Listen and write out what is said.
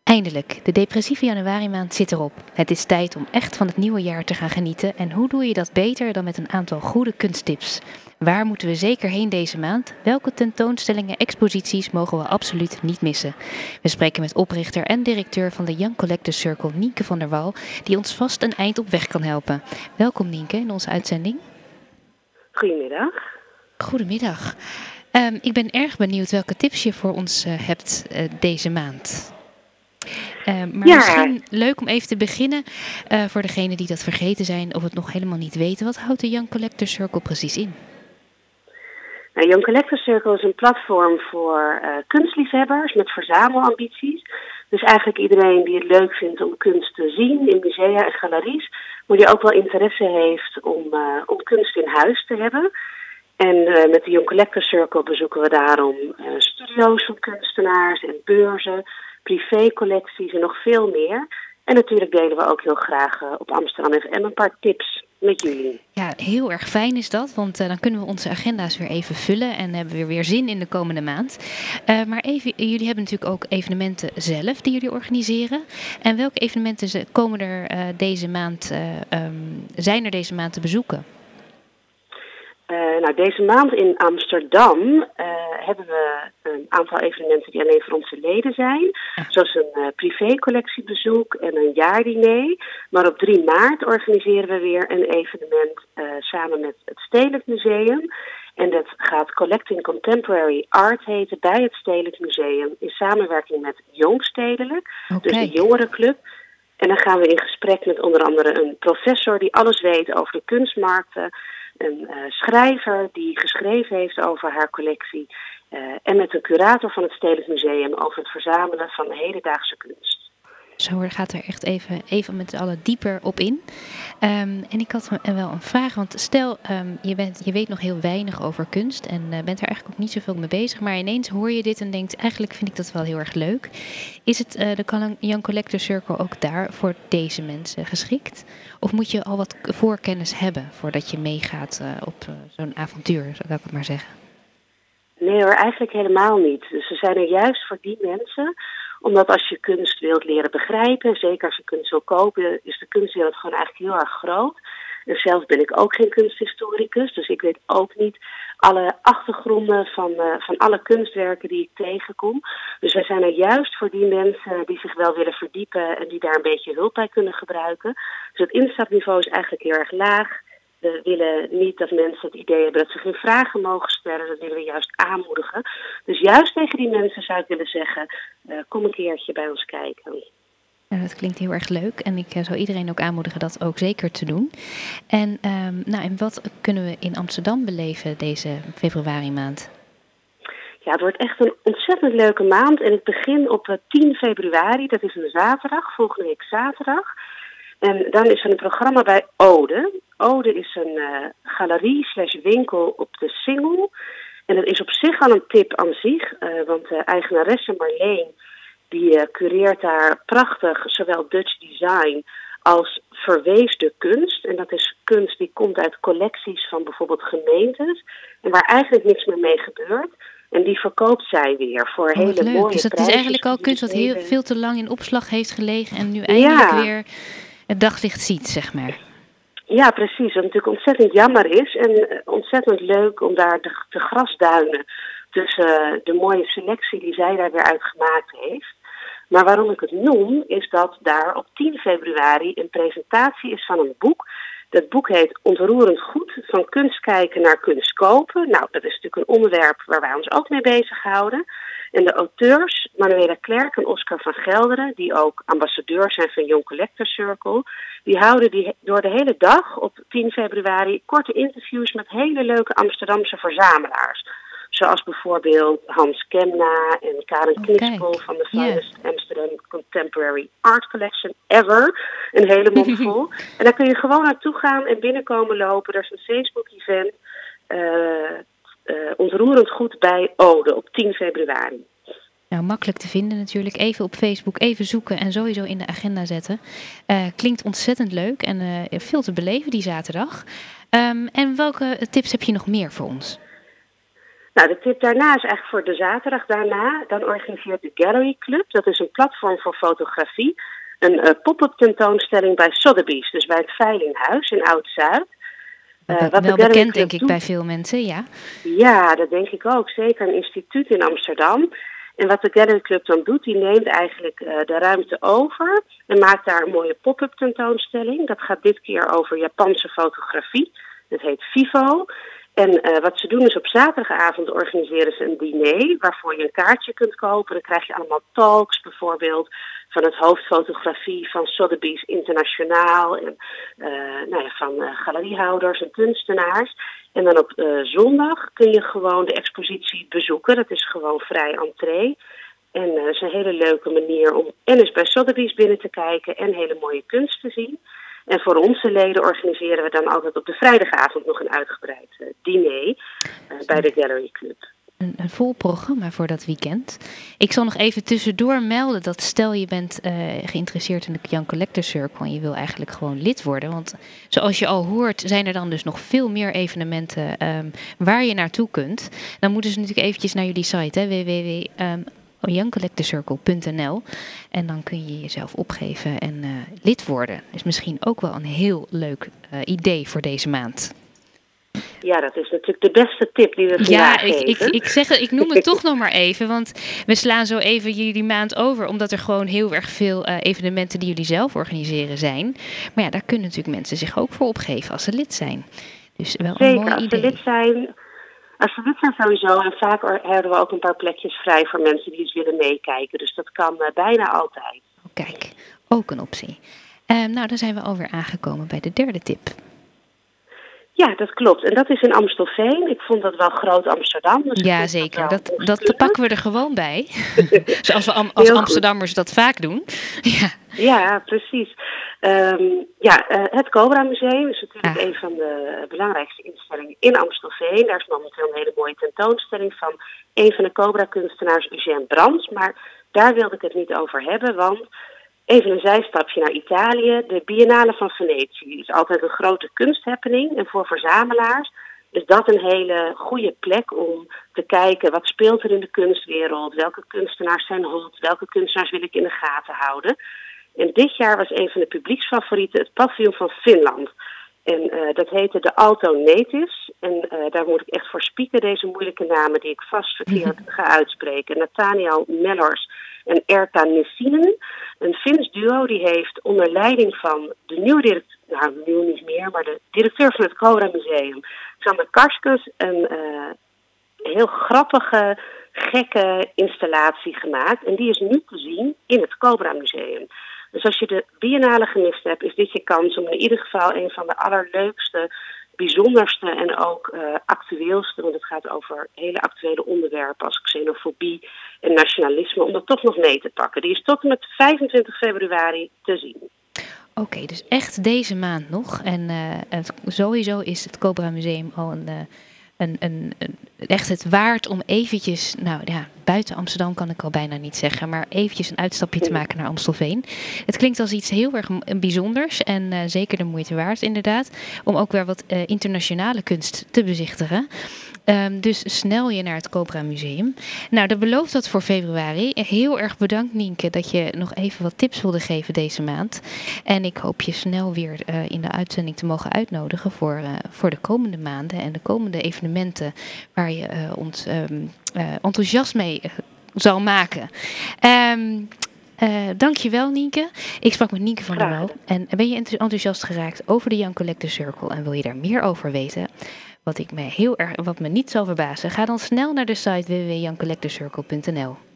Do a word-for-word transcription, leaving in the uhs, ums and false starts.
Eindelijk, de depressieve januarimaand zit erop. Het is tijd om echt van het nieuwe jaar te gaan genieten. En hoe doe je dat beter dan met een aantal goede kunsttips? Waar moeten we zeker heen deze maand? Welke tentoonstellingen, exposities mogen we absoluut niet missen? We spreken met oprichter en directeur van de Young Collectors Circle, Nienke van der Wal, die ons vast een eind op weg kan helpen. Welkom Nienke in onze uitzending. Goedemiddag. Goedemiddag. Um, ik ben erg benieuwd welke tips je voor ons uh, hebt uh, deze maand. Uh, maar ja. misschien leuk om even te beginnen uh, voor degenen die dat vergeten zijn of het nog helemaal niet weten. Wat houdt de Young Collectors Circle precies in? Nou, Young Collectors Circle is een platform voor uh, kunstliefhebbers met verzamelambities. Dus eigenlijk iedereen die het leuk vindt om kunst te zien in musea en galeries, maar die ook wel interesse heeft om, uh, om kunst in huis te hebben. En uh, met de Young Collectors Circle bezoeken we daarom uh, studio's van kunstenaars en beurzen, privécollecties en nog veel meer. En natuurlijk delen we ook heel graag uh, op Amsterdam F M een paar tips met jullie. Ja, heel erg fijn is dat, want uh, dan kunnen we onze agenda's weer even vullen en hebben we weer zin in de komende maand. Uh, maar even, jullie hebben natuurlijk ook evenementen zelf die jullie organiseren. En welke evenementen komen er uh, deze maand, uh, um, zijn er deze maand te bezoeken? Uh, nou, deze maand in Amsterdam uh, hebben we een aantal evenementen die alleen voor onze leden zijn. Ja. Zoals een uh, privécollectiebezoek en een jaardiner. Maar op drie maart organiseren we weer een evenement uh, samen met het Stedelijk Museum. En dat gaat Collecting Contemporary Art heten bij het Stedelijk Museum in samenwerking met Jong Stedelijk, okay. Dus de jongerenclub. En dan gaan we in gesprek met onder andere een professor die alles weet over de kunstmarkten. Een uh, schrijver die geschreven heeft over haar collectie. Uh, en met een curator van het Stedelijk Museum over het verzamelen van hedendaagse kunst. Zo gaat er echt even, even met z'n allen dieper op in. Um, en ik had wel een vraag, want stel um, je, bent, je weet nog heel weinig over kunst en uh, bent er eigenlijk ook niet zoveel mee bezig. Maar ineens hoor je dit en denkt, eigenlijk vind ik dat wel heel erg leuk. Is het uh, de Young Collectors Circle ook daar voor deze mensen geschikt? Of moet je al wat voorkennis hebben voordat je meegaat uh, op uh, zo'n avontuur, zou ik het maar zeggen? Nee hoor, eigenlijk helemaal niet. Dus we zijn er juist voor die mensen, omdat als je kunst wilt leren begrijpen, zeker als je kunst wil kopen, is de kunstwereld gewoon eigenlijk heel erg groot. En zelf ben ik ook geen kunsthistoricus, dus ik weet ook niet alle achtergronden van, uh, van alle kunstwerken die ik tegenkom. Dus wij zijn er juist voor die mensen die zich wel willen verdiepen en die daar een beetje hulp bij kunnen gebruiken. Dus het instapniveau is eigenlijk heel erg laag. We willen niet dat mensen het idee hebben dat ze geen vragen mogen stellen. Dat willen we juist aanmoedigen. Dus juist tegen die mensen zou ik willen zeggen, uh, kom een keertje bij ons kijken. Ja, dat klinkt heel erg leuk en ik uh, zou iedereen ook aanmoedigen dat ook zeker te doen. En, um, nou, en wat kunnen we in Amsterdam beleven deze februari maand? Ja, het wordt echt een ontzettend leuke maand. En ik begin op uh, tien februari, dat is een zaterdag, volgende week zaterdag. En dan is er een programma bij Ode. Ode is een uh, galerie slash winkel op de Singel. En dat is op zich al een tip aan zich. Uh, want de eigenaresse Marleen, die uh, cureert daar prachtig zowel Dutch design als verweesde kunst. En dat is kunst die komt uit collecties van bijvoorbeeld gemeentes. En waar eigenlijk niks meer mee gebeurt. En die verkoopt zij weer voor oh, hele leuk. mooie Dus dat prijzen. is eigenlijk al kunst wat heel, veel te lang in opslag heeft gelegen en nu eindelijk ja. weer het daglicht ziet, zeg maar. Ja, precies. Wat natuurlijk ontzettend jammer is en ontzettend leuk om daar te, te grasduinen tussen uh, de mooie selectie die zij daar weer uit gemaakt heeft. Maar waarom ik het noem, is dat daar op tien februari een presentatie is van een boek. Dat boek heet Ontroerend Goed, van kunst kijken naar kunst kopen. Nou, dat is natuurlijk een onderwerp waar wij ons ook mee bezighouden. En de auteurs, Manuela Klerk en Oscar van Gelderen, die ook ambassadeur zijn van Young Collectors Circle, die houden die door de hele dag op tien februari korte interviews met hele leuke Amsterdamse verzamelaars. Zoals bijvoorbeeld Hans Kemna en Karen oh, Knipspel van de Finest yeah. Amsterdam Contemporary Art Collection ever. Een hele mond vol. En daar kun je gewoon naartoe gaan en binnenkomen lopen. Er is een Facebook-event. Uh, uh, ontroerend goed bij Ode op tien februari. Nou, makkelijk te vinden natuurlijk. Even op Facebook, even zoeken en sowieso in de agenda zetten. Uh, klinkt ontzettend leuk en uh, veel te beleven die zaterdag. Um, en welke tips heb je nog meer voor ons? Nou, de tip daarna is eigenlijk voor de zaterdag daarna. Dan organiseert de Gallery Club, dat is een platform voor fotografie, een uh, pop-up tentoonstelling bij Sotheby's, dus bij het Veilinghuis in Oud-Zuid. Uh, wat wel de bekend, denk ik, doet, bij veel mensen, ja. Ja, dat denk ik ook. Zeker een instituut in Amsterdam. En wat de Gallery Club dan doet, die neemt eigenlijk uh, de ruimte over en maakt daar een mooie pop-up tentoonstelling. Dat gaat dit keer over Japanse fotografie. Dat heet FIFO. En uh, wat ze doen is op zaterdagavond organiseren ze een diner waarvoor je een kaartje kunt kopen. Dan krijg je allemaal talks bijvoorbeeld van het hoofdfotografie van Sotheby's Internationaal en uh, nou ja, van uh, galeriehouders en kunstenaars. En dan op uh, zondag kun je gewoon de expositie bezoeken. Dat is gewoon vrij entree. En uh, dat is een hele leuke manier om en eens bij Sotheby's binnen te kijken en hele mooie kunst te zien. En voor onze leden organiseren we dan altijd op de vrijdagavond nog een uitgebreid uh, diner uh, bij de Gallery Club. Een, een vol programma voor dat weekend. Ik zal nog even tussendoor melden dat stel je bent uh, geïnteresseerd in de Young Collector Circle en je wil eigenlijk gewoon lid worden. Want zoals je al hoort zijn er dan dus nog veel meer evenementen um, waar je naartoe kunt. Dan moeten ze natuurlijk eventjes naar jullie site, hè, w w w punt young collector circle punt n l. En dan kun je jezelf opgeven en uh, lid worden. Dus misschien ook wel een heel leuk uh, idee voor deze maand. Ja, dat is natuurlijk de beste tip die we vandaag ja, geven. Ja, ik, ik, ik, zeg, ik noem het toch nog maar even, want we slaan zo even jullie maand over, omdat er gewoon heel erg veel uh, evenementen die jullie zelf organiseren zijn. Maar ja, daar kunnen natuurlijk mensen zich ook voor opgeven als ze lid zijn. Dus wel Zeker, een mooi als idee. ze lid zijn, als ze lid zijn sowieso, en vaak hebben we ook een paar plekjes vrij voor mensen die eens willen meekijken. Dus dat kan uh, bijna altijd. Oh, kijk, ook een optie. Uh, nou, dan zijn we alweer aangekomen bij de derde tip. Ja, dat klopt. En dat is in Amstelveen. Ik vond dat wel groot Amsterdam. Dus ja, zeker. Dat, dat, dat pakken we er gewoon bij. Zoals we am, als Amsterdammers dat vaak doen. ja. ja, precies. Um, ja, uh, het Cobra Museum is natuurlijk ah. een van de belangrijkste instellingen in Amstelveen. Daar is momenteel een hele mooie tentoonstelling van een van de Cobra-kunstenaars, Eugène Brands. Maar daar wilde ik het niet over hebben, want even een zijstapje naar Italië. De Biennale van Venetië is altijd een grote kunsthappening. En voor verzamelaars is dat een hele goede plek om te kijken wat speelt er in de kunstwereld. Welke kunstenaars zijn hot, welke kunstenaars wil ik in de gaten houden. En dit jaar was een van de publieksfavorieten het paviljoen van Finland. En uh, dat heette de Alto Natives. En uh, daar moet ik echt voor spieken, deze moeilijke namen die ik vast verkeerd ga uitspreken. Nathaniel Mellors en Erta Nissinen. Een Fins duo die heeft onder leiding van de nieuwe directeur, nou nieuw niet meer, maar de directeur van het Cobra Museum, Sander Karskus, een uh, heel grappige, gekke installatie gemaakt. En die is nu te zien in het Cobra Museum. Dus als je de Biennale gemist hebt, is dit je kans om in ieder geval een van de allerleukste, bijzonderste en ook uh, actueelste, want het gaat over hele actuele onderwerpen als xenofobie en nationalisme, om dat toch nog mee te pakken. Die is tot en met vijfentwintig februari te zien. Oké, okay, dus echt deze maand nog. En uh, het, sowieso is het Cobra Museum al een... Uh, Een, een, een, echt het waard om eventjes, nou ja, buiten Amsterdam kan ik al bijna niet zeggen, maar eventjes een uitstapje te maken naar Amstelveen. Het klinkt als iets heel erg bijzonders en uh, zeker de moeite waard inderdaad, om ook weer wat uh, internationale kunst te bezichtigen. Um, dus snel je naar het Cobra Museum. Nou, dat belooft dat voor februari. Heel erg bedankt, Nienke, dat je nog even wat tips wilde geven deze maand. En ik hoop je snel weer uh, in de uitzending te mogen uitnodigen voor, uh, voor de komende maanden en de komende evenementen waar je uh, ons um, uh, enthousiast mee uh, zal maken. Um, Uh, dankjewel, Nienke. Ik sprak met Nienke van der Wel. En ben je enthousiast geraakt over de Young Collector Circle en wil je daar meer over weten? Wat, ik me heel erg, wat me niet zal verbazen, ga dan snel naar de site w w w punt young collector circle punt n l.